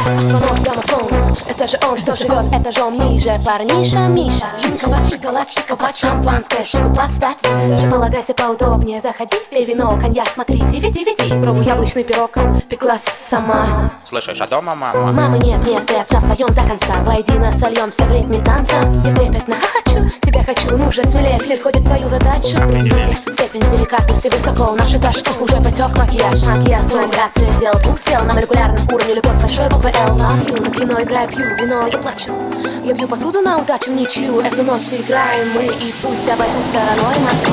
Звонок домофон, это же он, что живет этажом ниже. Парниша, Миша, шинковать, шоколад, шампанское, шику подстать. Располагайся поудобнее, заходи, пей вино, коньяк, смотри, DVD. Пробуй яблочный пирог, пеклась сама. Слышишь, а дома мама? Мамы нет, ты отца, вдвоем до конца. Воедино сольемся в ритме танца. Я трепетно хочу, тебя хочу, ну же смелее, флирт сходит твою задачу. Степень деликатности высоко, наш этаж уже потек макияж. Макияж, твой грация, сделал пух тел на молекулярном уровне, любовь с большой буквы L. Love you, на кино играю, пью вино, я плачу. Я бью посуду на удачу, в ничью. Эту ночь сыграем мы, и пусть обойдут стороной нас.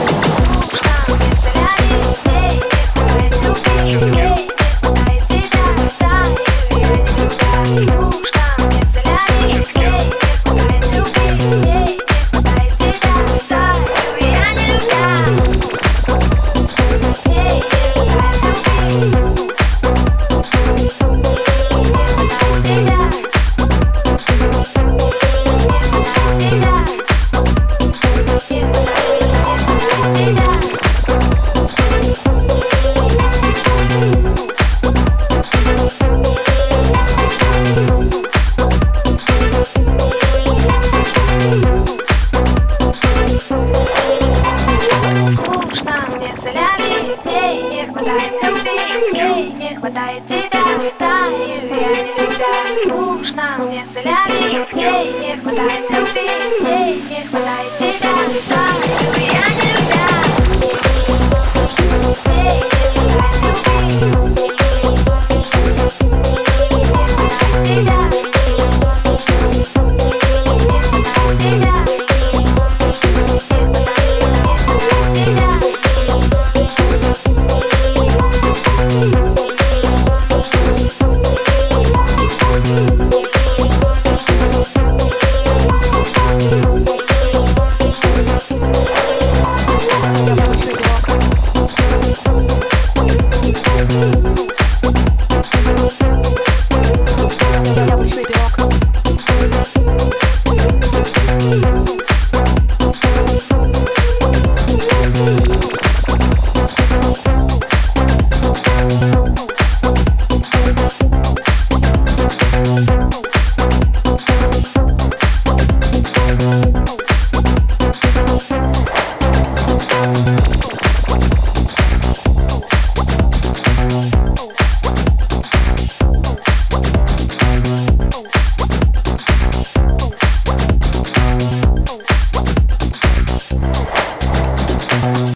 Не хватает тебя, таю я не любя. Скучно мне соляви, ей не хватает любви, ей не хватает тебя.